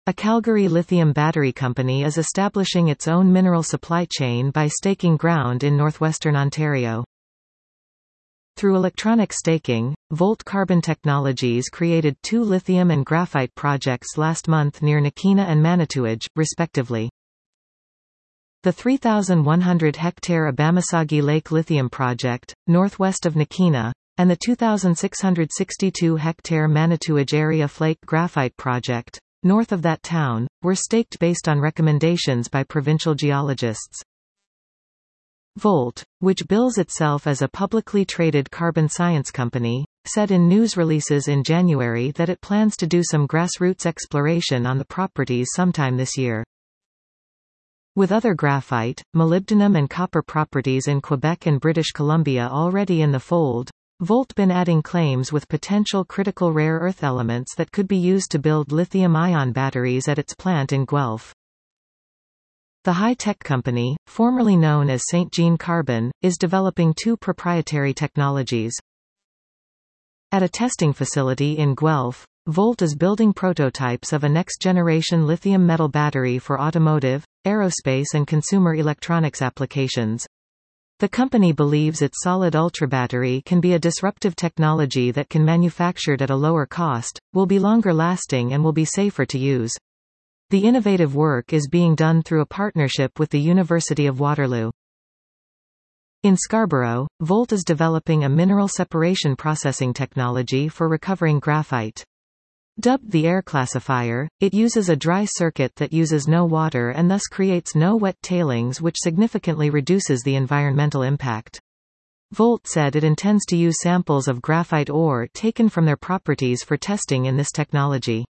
A Calgary lithium battery company is establishing its own mineral supply chain by staking ground in northwestern Ontario. Through electronic staking, Volt Carbon Technologies created 2 lithium and graphite projects last month near Nakina and Manitouwadge, respectively. The 3,100-hectare Abamasagi Lake Lithium Project, northwest of Nakina, and the 2,662-hectare Manitouwadge Area Flake Graphite Project, north of that town, were staked based on recommendations by provincial geologists. Volt, which bills itself as a publicly traded carbon science company, said in news releases in January that it plans to do some grassroots exploration on the properties sometime this year. With other graphite, molybdenum and copper properties in Quebec and British Columbia already in the fold, Volt been adding claims with potential critical rare earth elements that could be used to build lithium-ion batteries at its plant in Guelph. The high-tech company, formerly known as St. Jean Carbon, is developing 2 proprietary technologies. At a testing facility in Guelph, Volt is building prototypes of a next-generation lithium metal battery for automotive, aerospace and consumer electronics applications. The company believes its solid ultra battery can be a disruptive technology that can manufactured at a lower cost, will be longer lasting and will be safer to use. The innovative work is being done through a partnership with the University of Waterloo. In Scarborough, Volt is developing a mineral separation processing technology for recovering graphite. Dubbed the air classifier, it uses a dry circuit that uses no water and thus creates no wet tailings, which significantly reduces the environmental impact. Volt said it intends to use samples of graphite ore taken from their properties for testing in this technology.